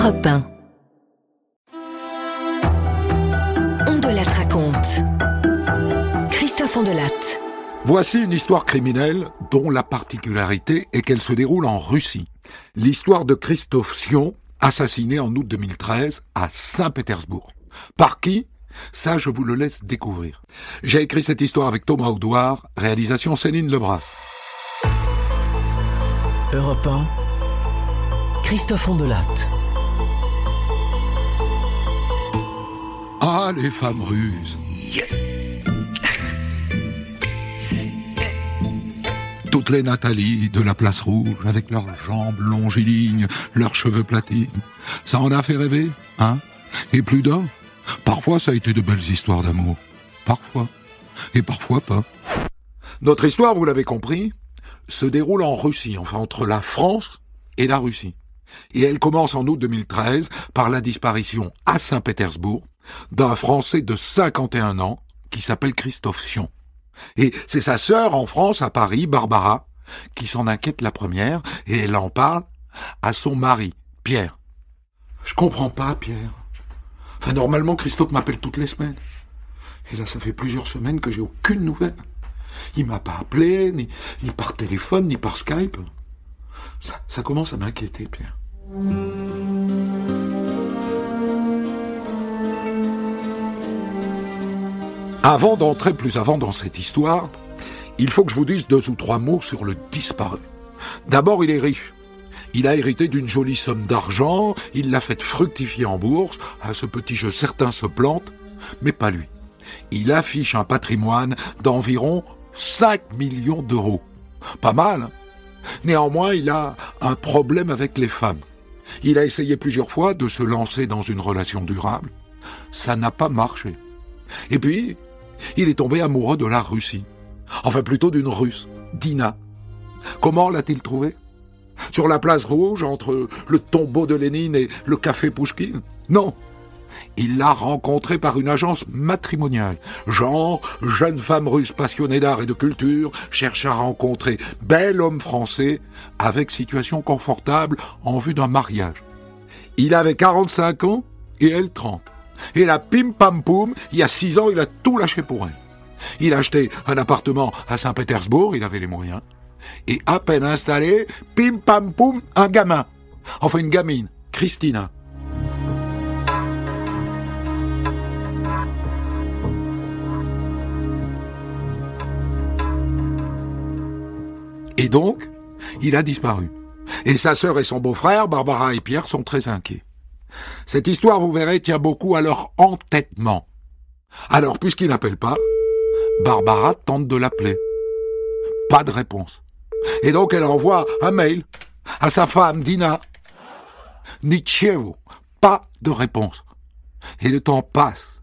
Europe 1. Ondelat raconte. Christophe Ondelat. Voici une histoire criminelle dont la particularité est qu'elle se déroule en Russie. L'histoire de Christophe Sion, assassiné en août 2013 à Saint-Pétersbourg. Par qui ? Ça, je vous le laisse découvrir. J'ai écrit cette histoire avec Thomas Audouard, réalisation Céline Lebras. Europe 1, Christophe Ondelat. Ah, les femmes ruses. Toutes les Nathalie de la place rouge, avec leurs jambes longilignes, leurs cheveux platines. Ça en a fait rêver, hein ? Et plus d'un. Parfois, ça a été de belles histoires d'amour. Parfois. Et parfois pas. Notre histoire, vous l'avez compris, se déroule en Russie, enfin entre la France et la Russie. Et elle commence en août 2013 par la disparition à Saint-Pétersbourg d'un Français de 51 ans qui s'appelle Christophe Sion. Et c'est sa sœur en France, à Paris, Barbara, qui s'en inquiète la première, et elle en parle à son mari, Pierre. Je comprends pas, Pierre. Enfin, normalement, Christophe m'appelle toutes les semaines. Et là, ça fait plusieurs semaines que j'ai aucune nouvelle. Il m'a pas appelé, ni par téléphone, ni par Skype. Ça commence à m'inquiéter, Pierre. Avant d'entrer plus avant dans cette histoire, il faut que je vous dise 2 ou 3 mots sur le disparu. D'abord, il est riche. Il a hérité d'une jolie somme d'argent, il l'a fait fructifier en bourse. À ce petit jeu, certains se plantent, mais pas lui. Il affiche un patrimoine d'environ 5 millions d'euros. Pas mal, hein ? Néanmoins, il a un problème avec les femmes. Il a essayé plusieurs fois de se lancer dans une relation durable. Ça n'a pas marché. Et puis, il est tombé amoureux de la Russie. Enfin, plutôt d'une Russe, Dina. Comment l'a-t-il trouvée ? Sur la place rouge, entre le tombeau de Lénine et le café Pouchkine ? Non. Il l'a rencontrée par une agence matrimoniale. Genre, jeune femme russe passionnée d'art et de culture, cherche à rencontrer bel homme français avec situation confortable en vue d'un mariage. Il avait 45 ans et elle 30. Et là, pim pam poum, il y a 6 ans, il a tout lâché pour elle. Il a acheté un appartement à Saint-Pétersbourg, il avait les moyens. Et à peine installé, pim pam poum, un gamin. Enfin une gamine, Christina. Et donc, il a disparu. Et sa sœur et son beau-frère, Barbara et Pierre, sont très inquiets. Cette histoire, vous verrez, tient beaucoup à leur entêtement. Alors, puisqu'il n'appelle pas, Barbara tente de l'appeler. Pas de réponse. Et donc, elle envoie un mail à sa femme, Dina. Nitchevo. Pas de réponse. Et le temps passe.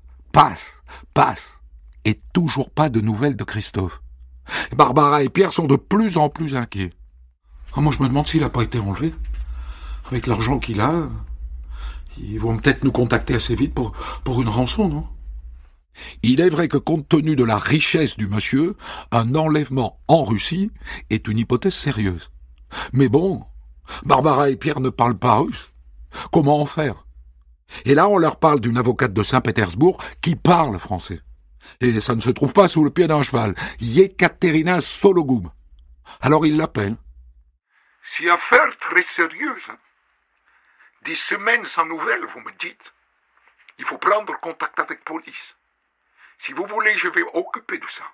Et toujours pas de nouvelles de Christophe. Barbara et Pierre sont de plus en plus inquiets. Moi, je me demande s'il n'a pas été enlevé. Avec l'argent qu'il a, ils vont peut-être nous contacter assez vite pour une rançon, non ? Il est vrai que compte tenu de la richesse du monsieur, un enlèvement en Russie est une hypothèse sérieuse. Mais bon, Barbara et Pierre ne parlent pas russe. Comment en faire ? Et là, on leur parle d'une avocate de Saint-Pétersbourg qui parle français. Et ça ne se trouve pas sous le pied d'un cheval. Yekaterina Sologub. Alors il l'appelle. C'est affaire très sérieuse. 10 semaines sans nouvelles, vous me dites. Il faut prendre contact avec police. Si vous voulez, je vais m'occuper de ça.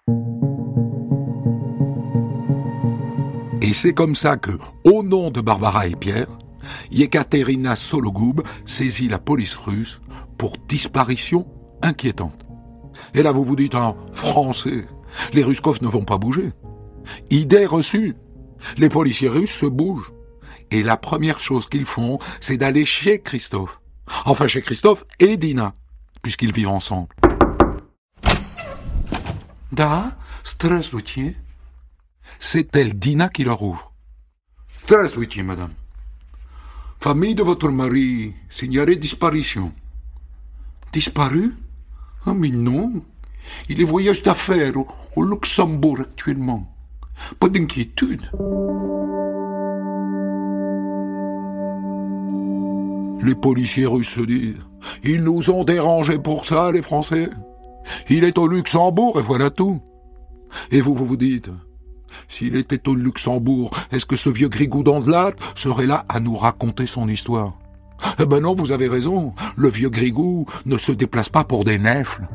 Et c'est comme ça que, au nom de Barbara et Pierre, Yekaterina Sologub saisit la police russe pour disparition inquiétante. Et là, vous vous dites, français, les Ruskov ne vont pas bouger. Idée reçue. Les policiers russes se bougent. Et la première chose qu'ils font, c'est d'aller chez Christophe. Enfin, chez Christophe et Dina, puisqu'ils vivent ensemble. Da, здравствуйте. C'est elle, Dina, qui leur ouvre. Здравствуйте, madame. Famille de votre mari signalait disparition. Disparu ? Ah, mais non. Il est voyage d'affaires au Luxembourg actuellement. Pas d'inquiétude. Les policiers russes se disent, ils nous ont dérangés pour ça, les Français. Il est au Luxembourg et voilà tout. Et vous dites, s'il était au Luxembourg, est-ce que ce vieux Grigoudan de Latte serait là à nous raconter son histoire? Eh ben non, vous avez raison, le vieux Grigou ne se déplace pas pour des nèfles.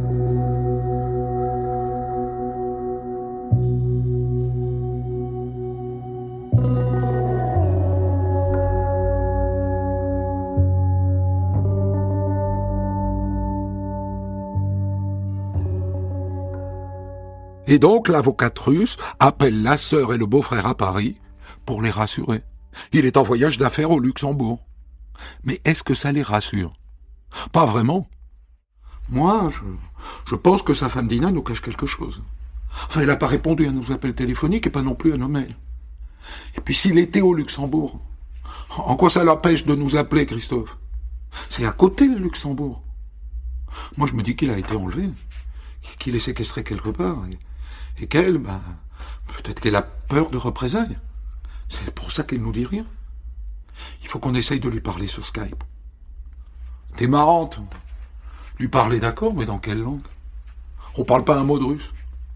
Et donc l'avocate russe appelle la sœur et le beau-frère à Paris pour les rassurer. Il est en voyage d'affaires au Luxembourg. Mais est-ce que ça les rassure? Pas vraiment. Moi, je pense que sa femme Dina nous cache quelque chose. Enfin, elle n'a pas répondu à nos appels téléphoniques et pas non plus à nos mails. Et puis s'il était au Luxembourg, en quoi ça l'empêche de nous appeler, Christophe? C'est à côté le Luxembourg. Moi, je me dis qu'il a été enlevé, qu'il est séquestré quelque part, et qu'elle, peut-être qu'elle a peur de représailles. C'est pour ça qu'elle nous dit rien. Il faut qu'on essaye de lui parler sur Skype. T'es marrante. Lui parler, d'accord, mais dans quelle langue? On parle pas un mot de russe.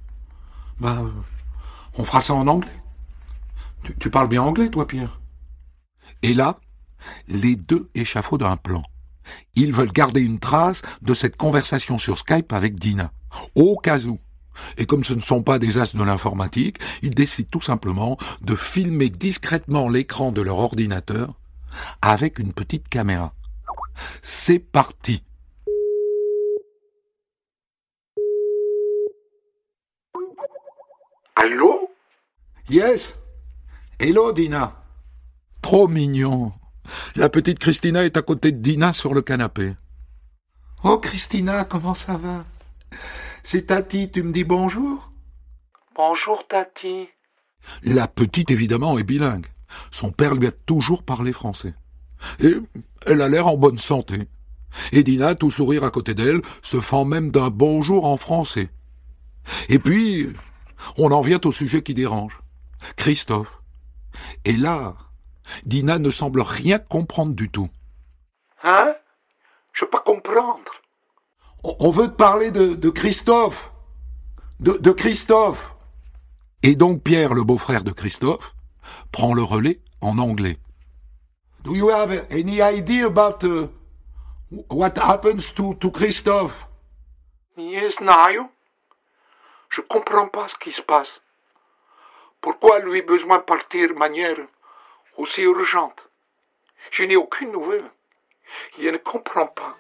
On fera ça en anglais. Tu parles bien anglais, toi, Pierre? Et là, les deux échafaudent un plan. Ils veulent garder une trace de cette conversation sur Skype avec Dina, au cas où. Et comme ce ne sont pas des as de l'informatique, ils décident tout simplement de filmer discrètement l'écran de leur ordinateur avec une petite caméra. C'est parti. Allô? Yes. Hello, Dina. Trop mignon. La petite Christina est à côté de Dina sur le canapé. Oh, Christina, comment ça va? C'est Tati, tu me dis bonjour? Bonjour, Tati. La petite, évidemment, est bilingue. Son père lui a toujours parlé français. Et elle a l'air en bonne santé. Et Dina, tout sourire à côté d'elle, se fend même d'un bonjour en français. Et puis, on en vient au sujet qui dérange. Christophe. Et là, Dina ne semble rien comprendre du tout. Hein? Je peux pas comprendre. On veut te parler de Christophe. De Christophe. Et donc Pierre, le beau-frère de Christophe, prend le relais en anglais. Do you have any idea about what happens to Christophe? Yes, Nayo. Je comprends pas ce qui se passe. Pourquoi lui besoin de partir de manière aussi urgente? Je n'ai aucune nouvelle. Je ne comprends pas.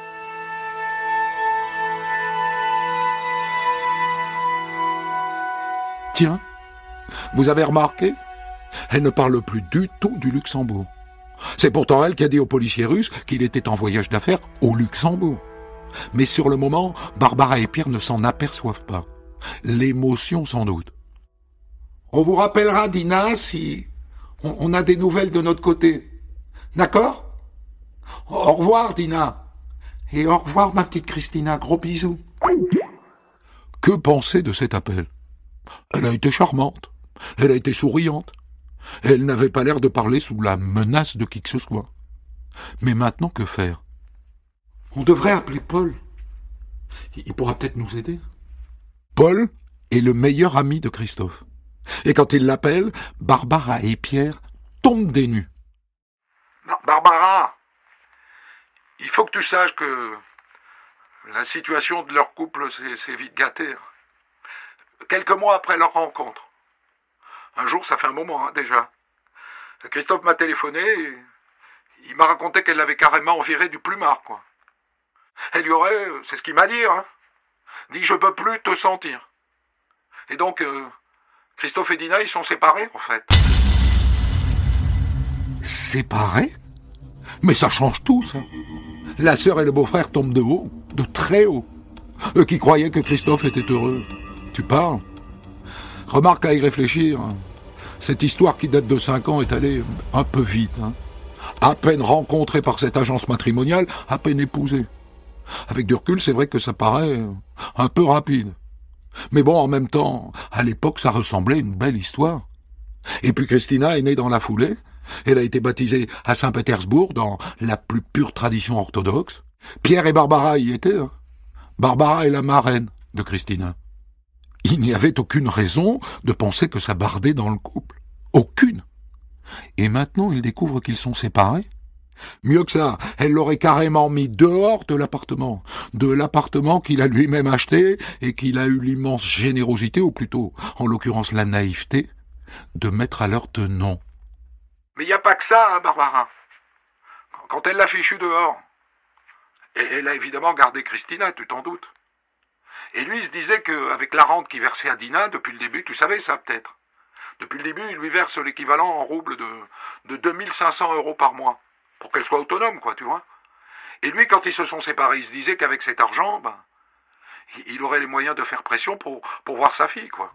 Tiens, vous avez remarqué? Elle ne parle plus du tout du Luxembourg. C'est pourtant elle qui a dit aux policiers russes qu'il était en voyage d'affaires au Luxembourg. Mais sur le moment, Barbara et Pierre ne s'en aperçoivent pas. L'émotion sans doute. On vous rappellera, Dina, si on a des nouvelles de notre côté. D'accord? Au revoir, Dina. Et au revoir, ma petite Christina. Gros bisous. Que penser de cet appel? Elle a été charmante. Elle a été souriante. Elle n'avait pas l'air de parler sous la menace de qui que ce soit. Mais maintenant, que faire? On devrait appeler Paul. Il pourra peut-être nous aider. Paul est le meilleur ami de Christophe. Et quand il l'appelle, Barbara et Pierre tombent des nues. Barbara, il faut que tu saches que la situation de leur couple s'est vite gâtée. Quelques mois après leur rencontre. Un jour, ça fait un moment déjà. Christophe m'a téléphoné et il m'a raconté qu'elle l'avait carrément viré du plumard, quoi. Elle lui aurait, c'est ce qu'il m'a dit, dit « je peux plus te sentir ». Et donc, Christophe et Dina, ils sont séparés, en fait. Séparés? Mais ça change tout, ça. La sœur et le beau-frère tombent de haut, de très haut. Eux qui croyaient que Christophe était heureux. Tu parles? Remarque à y réfléchir. Cette histoire qui date de 5 ans est allée un peu vite. À peine rencontrée par cette agence matrimoniale, à peine épousée. Avec du recul, c'est vrai que ça paraît un peu rapide. Mais bon, en même temps, à l'époque, ça ressemblait à une belle histoire. Et puis Christina est née dans la foulée, Elle a été baptisée à Saint-Pétersbourg dans la plus pure tradition orthodoxe. Pierre et Barbara y étaient. Hein. Barbara est la marraine de Christina. Il n'y avait aucune raison de penser que ça bardait dans le couple. Aucune. Et maintenant, ils découvrent qu'ils sont séparés. Mieux que ça, elle l'aurait carrément mis dehors de l'appartement qu'il a lui-même acheté et qu'il a eu l'immense générosité, ou plutôt, en l'occurrence la naïveté, de mettre à leur tenant. Mais il n'y a pas que ça, hein, Barbara. Quand elle l'a fichu dehors, et elle a évidemment gardé Christina, tu t'en doutes. Et lui, il se disait qu'avec la rente qu'il versait à Dina, depuis le début, tu savais ça peut-être. Depuis le début, il lui verse l'équivalent en roubles de 2500 € par mois. Pour qu'elle soit autonome, quoi, tu vois. Et lui, quand ils se sont séparés, il se disait qu'avec cet argent, il aurait les moyens de faire pression pour voir sa fille, quoi.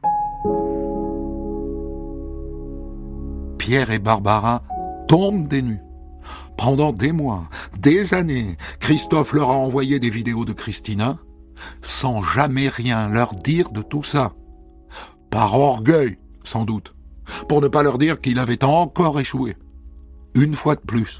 Pierre et Barbara tombent des nues. Pendant des mois, des années, Christophe leur a envoyé des vidéos de Christina, sans jamais rien leur dire de tout ça. Par orgueil, sans doute, pour ne pas leur dire qu'il avait encore échoué. Une fois de plus.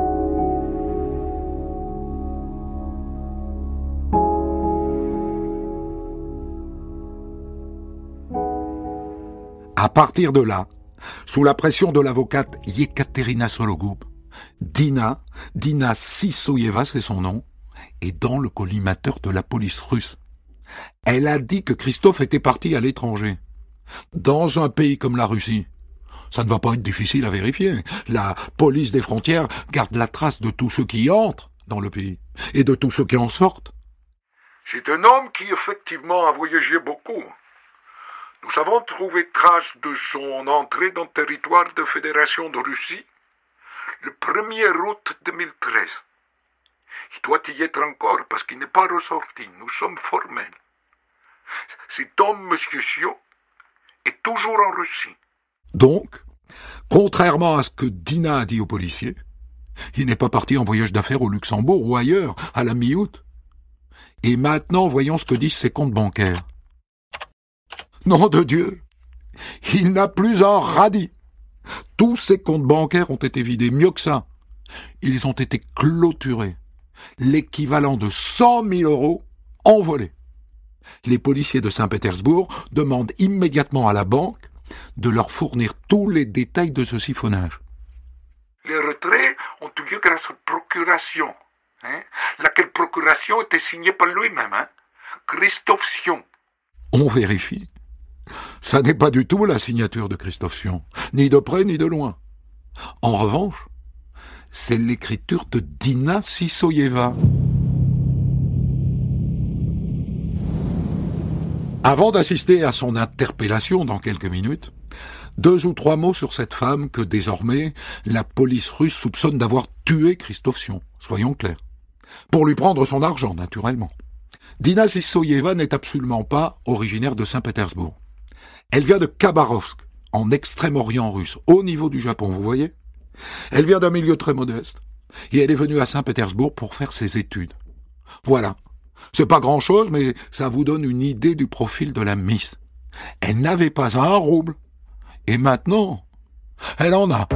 À partir de là, sous la pression de l'avocate Yekaterina Sologub, Dina Sissoyeva, c'est son nom, est dans le collimateur de la police russe. Elle a dit que Christophe était parti à l'étranger. Dans un pays comme la Russie, ça ne va pas être difficile à vérifier. La police des frontières garde la trace de tous ceux qui entrent dans le pays et de tous ceux qui en sortent. C'est un homme qui effectivement a voyagé beaucoup. Nous avons trouvé trace de son entrée dans le territoire de Fédération de Russie le 1er août 2013. Il doit y être encore parce qu'il n'est pas ressorti. Nous sommes formels. Cet homme, monsieur Sion, est toujours en Russie. Donc, contrairement à ce que Dina a dit aux policiers, il n'est pas parti en voyage d'affaires au Luxembourg ou ailleurs, à la mi-août. Et maintenant, voyons ce que disent ses comptes bancaires. Nom de Dieu, il n'a plus un radis. Tous ses comptes bancaires ont été vidés, mieux que ça. Ils ont été clôturés. L'équivalent de 100 000 € envolés. Les policiers de Saint-Pétersbourg demandent immédiatement à la banque de leur fournir tous les détails de ce siphonnage. Les retraits ont eu lieu grâce à procuration, laquelle procuration était signée par lui-même, Christophe Sion. On vérifie. Ça n'est pas du tout la signature de Christophe Sion, ni de près ni de loin. En revanche, c'est l'écriture de Dina Sissoyeva. Avant d'assister à son interpellation dans quelques minutes, 2 ou 3 mots sur cette femme que désormais la police russe soupçonne d'avoir tué Christophe Sion, soyons clairs. Pour lui prendre son argent, naturellement. Dina Sissoyeva n'est absolument pas originaire de Saint-Pétersbourg. Elle vient de Khabarovsk, en Extrême-Orient russe, au niveau du Japon, vous voyez ? Elle vient d'un milieu très modeste, et elle est venue à Saint-Pétersbourg pour faire ses études. Voilà. C'est pas grand-chose, mais ça vous donne une idée du profil de la Miss. Elle n'avait pas un rouble, et maintenant, elle en a.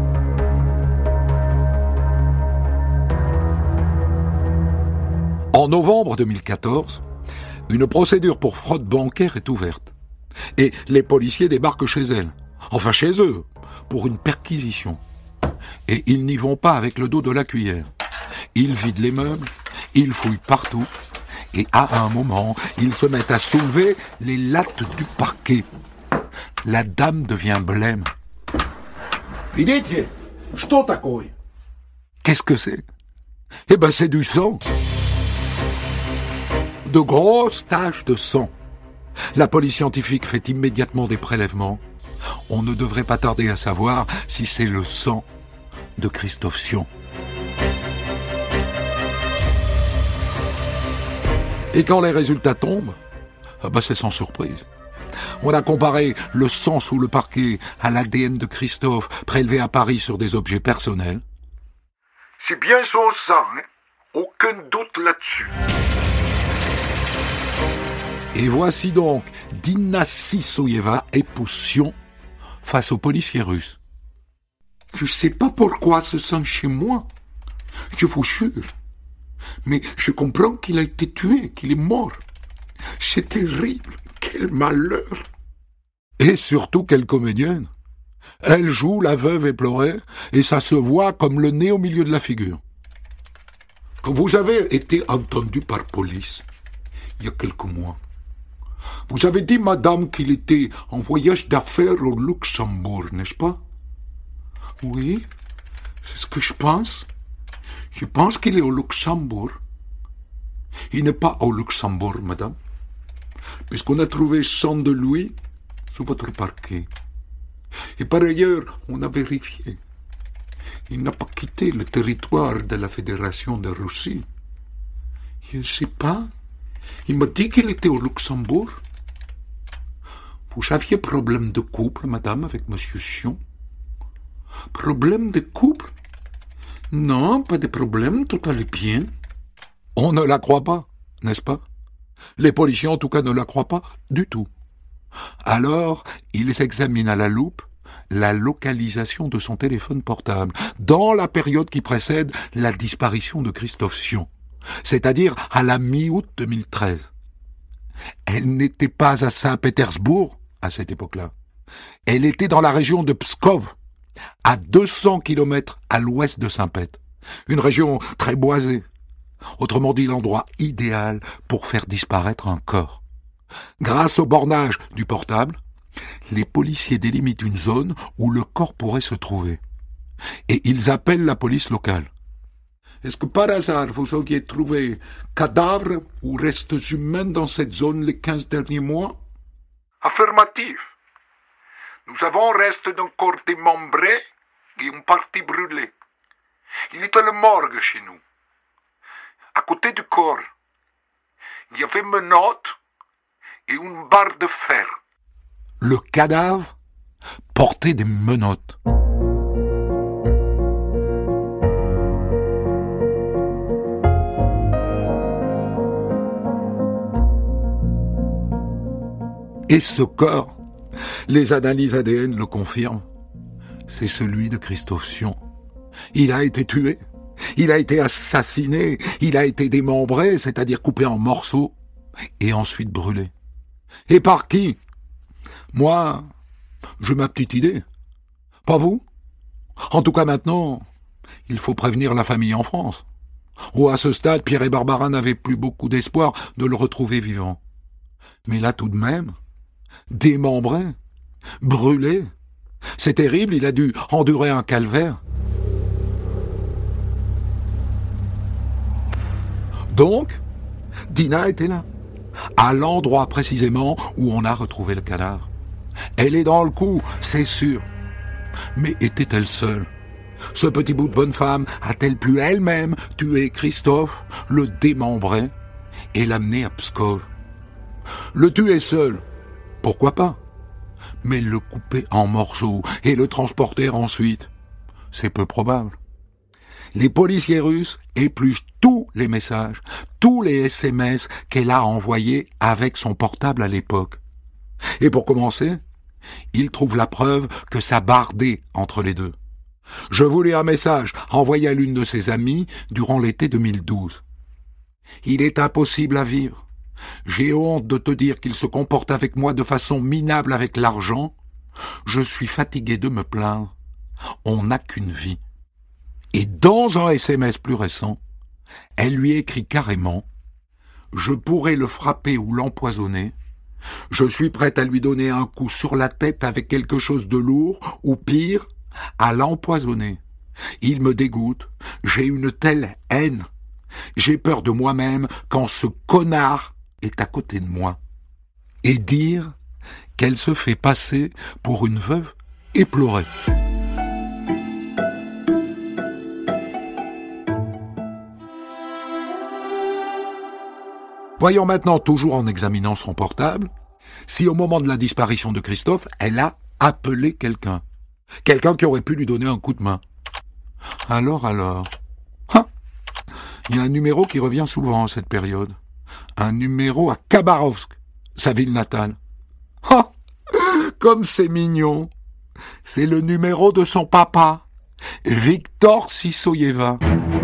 En novembre 2014, une procédure pour fraude bancaire est ouverte. Et les policiers débarquent chez elle, enfin chez eux, pour une perquisition. Et ils n'y vont pas avec le dos de la cuillère. Ils vident les meubles, ils fouillent partout, et à un moment, ils se mettent à soulever les lattes du parquet. La dame devient blême. Видите, что такое? Qu'est-ce que c'est ? Eh ben c'est du sang. De grosses taches de sang. La police scientifique fait immédiatement des prélèvements. On ne devrait pas tarder à savoir si c'est le sang de Christophe Sion. Et quand les résultats tombent, c'est sans surprise. On a comparé le sang sous le parquet à l'ADN de Christophe prélevé à Paris sur des objets personnels. C'est bien son sang, aucun doute là-dessus. Et voici donc Dina Sissoyeva, épouse Sion, face aux policiers russes. Je ne sais pas pourquoi ce sang chez moi. Je vous jure. Mais je comprends qu'il a été tué, qu'il est mort. C'est terrible. Quel malheur. Et surtout, quelle comédienne. Elle joue la veuve éplorée, et ça se voit comme le nez au milieu de la figure. Quand vous avez été entendu par police, il y a quelques mois, vous avez dit, madame, qu'il était en voyage d'affaires au Luxembourg, n'est-ce pas? Oui, c'est ce que je pense. Je pense qu'il est au Luxembourg. Il n'est pas au Luxembourg, madame, puisqu'on a trouvé 100 de lui sous votre parquet. Et par ailleurs, on a vérifié. Il n'a pas quitté le territoire de la Fédération de Russie. Je ne sais pas. Il m'a dit qu'il était au Luxembourg. Vous aviez problème de couple, madame, avec monsieur Chion? Problème de couple? Non, pas de problème, tout allait bien. On ne la croit pas, n'est-ce pas? Les policiers, en tout cas, ne la croient pas du tout. Alors, ils examinent à la loupe la localisation de son téléphone portable dans la période qui précède la disparition de Christophe Chion, c'est-à-dire à la mi-août 2013. Elle n'était pas à Saint-Pétersbourg à cette époque-là. Elle était dans la région de Pskov, à 200 km à l'ouest de Saint-Pét, une région très boisée. Autrement dit, l'endroit idéal pour faire disparaître un corps. Grâce au bornage du portable, les policiers délimitent une zone où le corps pourrait se trouver. Et ils appellent la police locale. Est-ce que par hasard vous auriez trouvé cadavres ou restes humains dans cette zone les 15 derniers mois? Affirmatif. Nous avons restes d'un corps démembré et une partie brûlée. Il était le morgue chez nous. À côté du corps, il y avait une menotte et une barre de fer. Le cadavre portait des menottes. Et ce corps, les analyses ADN le confirment, c'est celui de Christophe Chion. Il a été tué, il a été assassiné, il a été démembré, c'est-à-dire coupé en morceaux, et ensuite brûlé. Et par qui? Moi, j'ai ma petite idée. Pas vous? En tout cas maintenant, il faut prévenir la famille en France. Oh, à ce stade, Pierre et Barbara n'avaient plus beaucoup d'espoir de le retrouver vivant. Mais là tout de même, démembré, brûlé, c'est terrible, il a dû endurer un calvaire. Donc, Dina était là, à l'endroit précisément où on a retrouvé le cadavre. Elle est dans le coup, c'est sûr. Mais était-elle seule? Ce petit bout de bonne femme a-t-elle pu elle-même tuer Christophe, le démembrer et l'amener à Pskov? Le tuer seul, pourquoi pas? Mais le couper en morceaux et le transporter ensuite, c'est peu probable. Les policiers russes épluchent tous les messages, tous les SMS qu'elle a envoyés avec son portable à l'époque. Et pour commencer, ils trouvent la preuve que ça bardait entre les deux. Je voulais un message envoyé à l'une de ses amies durant l'été 2012. Il est impossible à vivre. J'ai honte de te dire qu'il se comporte avec moi de façon minable avec l'argent. Je suis fatigué de me plaindre. On n'a qu'une vie. Et dans un SMS plus récent, elle lui écrit carrément « Je pourrais le frapper ou l'empoisonner. Je suis prête à lui donner un coup sur la tête avec quelque chose de lourd, ou pire, à l'empoisonner. Il me dégoûte. J'ai une telle haine. J'ai peur de moi-même quand ce connard est à côté de moi. » Et dire qu'elle se fait passer pour une veuve éplorée. Voyons maintenant, toujours en examinant son portable, si au moment de la disparition de Christophe, elle a appelé quelqu'un. Quelqu'un qui aurait pu lui donner un coup de main. Alors... il y a un numéro qui revient souvent en cette période. Un numéro à Khabarovsk, sa ville natale. Comme c'est mignon. C'est le numéro de son papa, Victor Sissoyeva.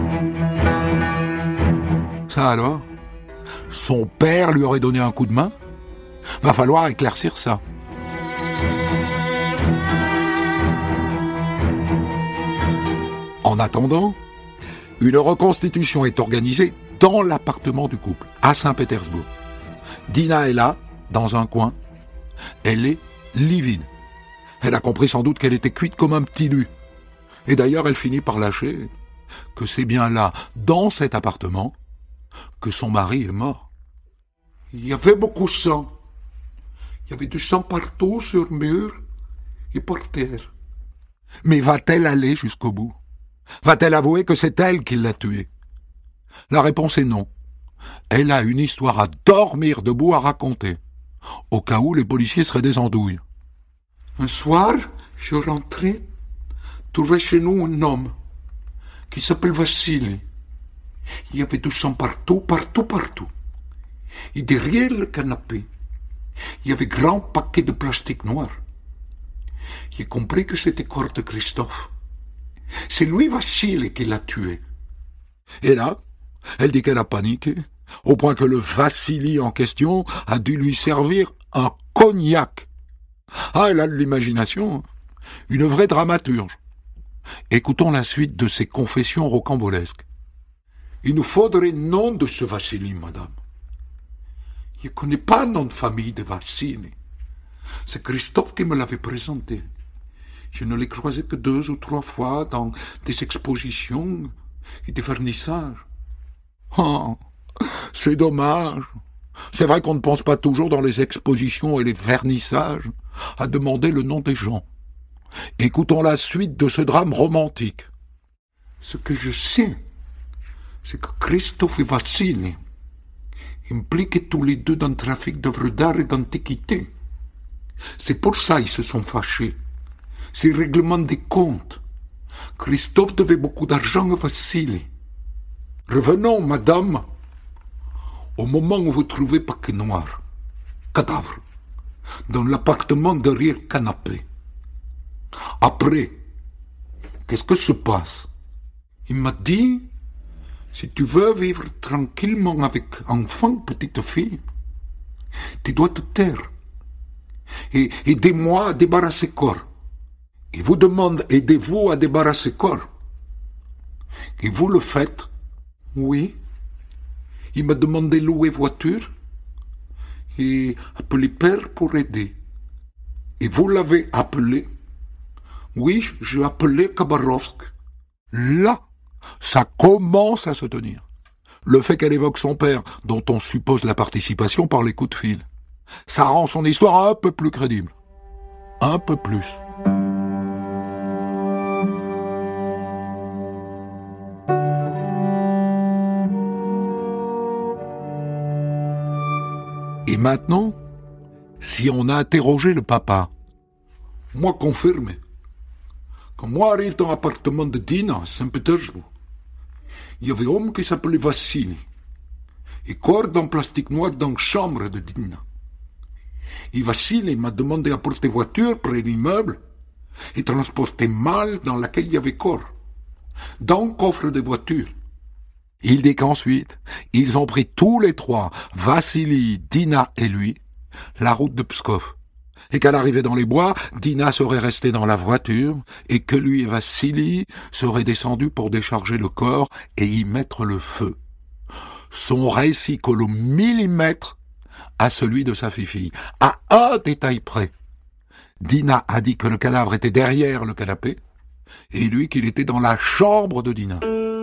Ça alors? Son père lui aurait donné un coup de main? Va falloir éclaircir ça. En attendant, une reconstitution est organisée dans l'appartement du couple, à Saint-Pétersbourg. Dina est là, dans un coin. Elle est livide. Elle a compris sans doute qu'elle était cuite comme un petit lu. Et d'ailleurs, elle finit par lâcher que c'est bien là, dans cet appartement, que son mari est mort. Il y avait beaucoup de sang. Il y avait du sang partout, sur le mur et par terre. Mais va-t-elle aller jusqu'au bout? Va-t-elle avouer que c'est elle qui l'a tué? La réponse est non. Elle a une histoire à dormir debout à raconter, au cas où les policiers seraient des andouilles. Un soir, je rentrais, trouvé chez nous un homme qui s'appelle Vassili. Il y avait du sang partout. Et derrière le canapé, il y avait grand paquet de plastique noir. J'ai compris que c'était le corps de Christophe. C'est lui, Vassili, qui l'a tué. Et là, elle dit qu'elle a paniqué, au point que le Vassili en question a dû lui servir un cognac. Ah, elle a de l'imagination, une vraie dramaturge. Écoutons la suite de ses confessions rocambolesques. Il nous faudrait le nom de ce Vassili, madame. Je ne connais pas le nom de famille de Vassili. C'est Christophe qui me l'avait présenté. Je ne l'ai croisé que 2 ou 3 fois dans des expositions et des vernissages. Oh, c'est dommage. C'est vrai qu'on ne pense pas toujours dans les expositions et les vernissages à demander le nom des gens. Écoutons la suite de ce drame romantique. Ce que je sais, c'est que Christophe et Vassili impliquaient tous les deux dans le trafic d'œuvres d'art et d'antiquités. C'est pour ça qu'ils se sont fâchés. C'est le règlement des comptes. Christophe devait beaucoup d'argent à Vassili. Revenons, madame, au moment où vous trouvez paquet noir, cadavre, dans l'appartement derrière le canapé. Après, qu'est-ce que se passe? Il m'a dit, si tu veux vivre tranquillement avec enfant, petite fille, tu dois te taire. Et aidez-moi à débarrasser corps. Il vous demande, aidez-vous à débarrasser corps. Et vous le faites? Oui. Il m'a demandé louer voiture et appeler père pour aider. Et vous l'avez appelé? Oui, j'ai appelé Khabarovsk. Là, ça commence à se tenir. Le fait qu'elle évoque son père, dont on suppose la participation par les coups de fil, ça rend son histoire un peu plus crédible. Un peu plus. Et maintenant, si on a interrogé le papa, moi confirmé, quand moi arrive dans l'appartement de Dina à Saint-Pétersbourg, il y avait un homme qui s'appelait Vassili, et corde en plastique noir dans la chambre de Dina. Et Vassili m'a demandé d'apporter voiture près de l'immeuble et transporter malle dans laquelle il y avait corps, dans le coffre de voiture. Il dit qu'ensuite, ils ont pris tous les 3, Vassili, Dina et lui, la route de Pskov. Et qu'à l'arrivée dans les bois, Dina serait restée dans la voiture et que lui et Vassili seraient descendus pour décharger le corps et y mettre le feu. Son récit colle au millimètre à celui de sa fille, à un détail près. Dina a dit que le cadavre était derrière le canapé et lui qu'il était dans la chambre de Dina.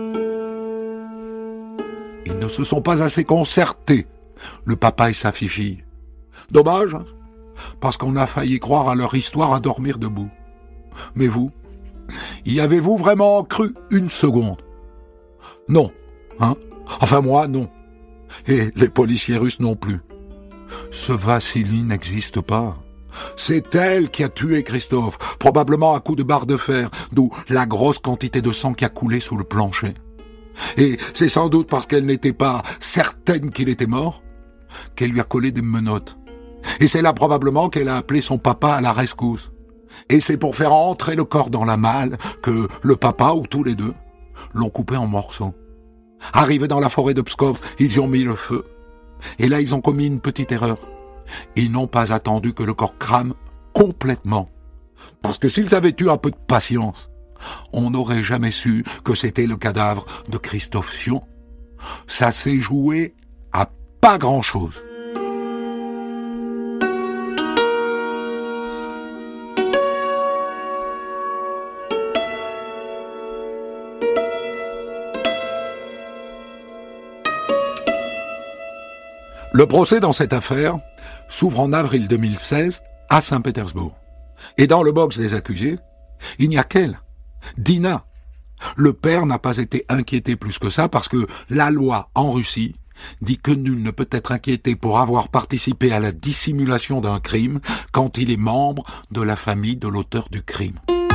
Ils ne se sont pas assez concertés, le papa et sa fille. Dommage, hein, parce qu'on a failli croire à leur histoire à dormir debout. Mais vous, y avez-vous vraiment cru une seconde? Non, hein? Enfin moi, non. Et les policiers russes non plus. Ce Vassili n'existe pas. C'est elle qui a tué Christophe, probablement à coups de barre de fer, d'où la grosse quantité de sang qui a coulé sous le plancher. Et c'est sans doute parce qu'elle n'était pas certaine qu'il était mort qu'elle lui a collé des menottes. Et c'est là probablement qu'elle a appelé son papa à la rescousse. Et c'est pour faire entrer le corps dans la malle que le papa, ou tous les deux, l'ont coupé en morceaux. Arrivés dans la forêt de Pskov, ils y ont mis le feu. Et là, ils ont commis une petite erreur. Ils n'ont pas attendu que le corps crame complètement. Parce que s'ils avaient eu un peu de patience, on n'aurait jamais su que c'était le cadavre de Christophe Sion. Ça s'est joué à pas grand-chose. Le procès dans cette affaire s'ouvre en avril 2016 à Saint-Pétersbourg. Et dans le box des accusés, il n'y a qu'elle, Dina. Le père n'a pas été inquiété plus que ça parce que la loi en Russie dit que nul ne peut être inquiété pour avoir participé à la dissimulation d'un crime quand il est membre de la famille de l'auteur du crime.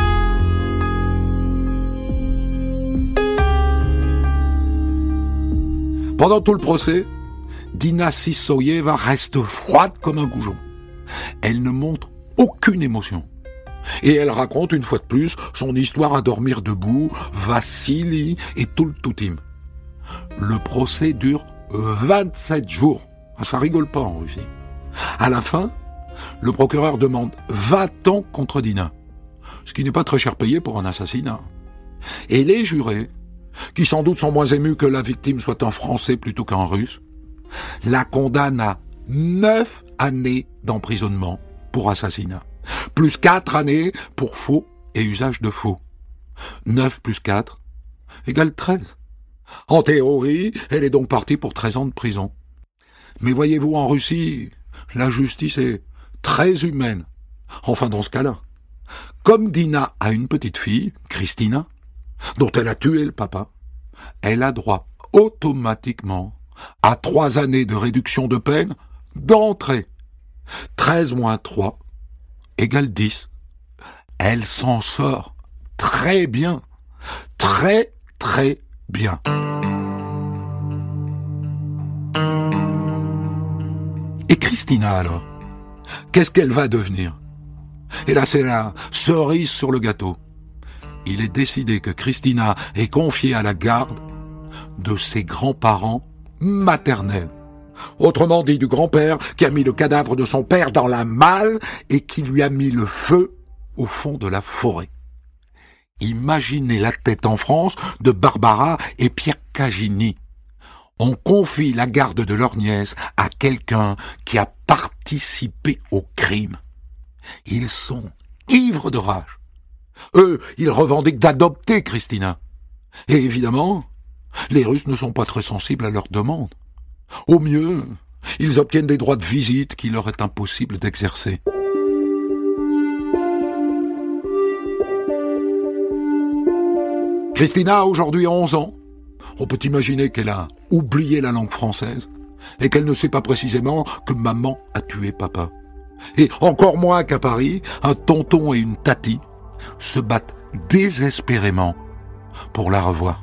Pendant tout le procès, Dina Sissoyeva reste froide comme un goujon. Elle ne montre aucune émotion. Et elle raconte une fois de plus son histoire à dormir debout, Vassili et tout le toutim. Le procès dure 27 jours. Ça rigole pas en Russie. À la fin, le procureur demande 20 ans contre Dina, ce qui n'est pas très cher payé pour un assassinat. Et les jurés, qui sans doute sont moins émus que la victime soit un Français plutôt qu'un Russe, la condamne à 9 années d'emprisonnement pour assassinat, plus 4 années pour faux et usage de faux. 9 plus 4 égale 13. En théorie, elle est donc partie pour 13 ans de prison. Mais voyez-vous, en Russie, la justice est très humaine. Enfin, dans ce cas-là. Comme Dina a une petite fille, Christina, dont elle a tué le papa, elle a droit automatiquement à 3 années de réduction de peine d'entrée. 13 moins 3 égale 10. Elle s'en sort très bien. Très, très bien. Et Christina alors, qu'est-ce qu'elle va devenir? Et là c'est la cerise sur le gâteau. Il est décidé que Christina est confiée à la garde de ses grands-parents maternels. Autrement dit, du grand-père qui a mis le cadavre de son père dans la malle et qui lui a mis le feu au fond de la forêt. Imaginez la tête en France de Barbara et Pierre Cagini. On confie la garde de leur nièce à quelqu'un qui a participé au crime. Ils sont ivres de rage. Eux, ils revendiquent d'adopter Christina. Et évidemment, les Russes ne sont pas très sensibles à leurs demandes. Au mieux, ils obtiennent des droits de visite qu'il leur est impossible d'exercer. Christina a aujourd'hui 11 ans. On peut imaginer qu'elle a oublié la langue française et qu'elle ne sait pas précisément que maman a tué papa. Et encore moins qu'à Paris, un tonton et une tatie se battent désespérément pour la revoir.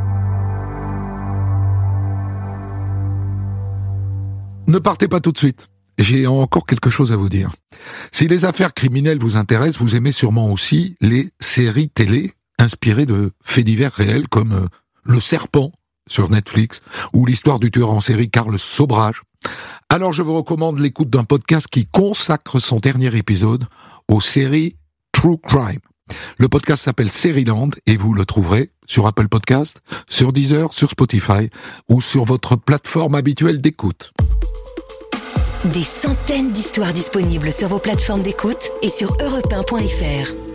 Ne partez pas tout de suite. J'ai encore quelque chose à vous dire. Si les affaires criminelles vous intéressent, vous aimez sûrement aussi les séries télé inspirées de faits divers réels comme Le Serpent sur Netflix ou l'histoire du tueur en série Karl Sobrage. Alors je vous recommande l'écoute d'un podcast qui consacre son dernier épisode aux séries True Crime. Le podcast s'appelle Seriland et vous le trouverez sur Apple Podcast, sur Deezer, sur Spotify ou sur votre plateforme habituelle d'écoute. Des centaines d'histoires disponibles sur vos plateformes d'écoute et sur europe1.fr.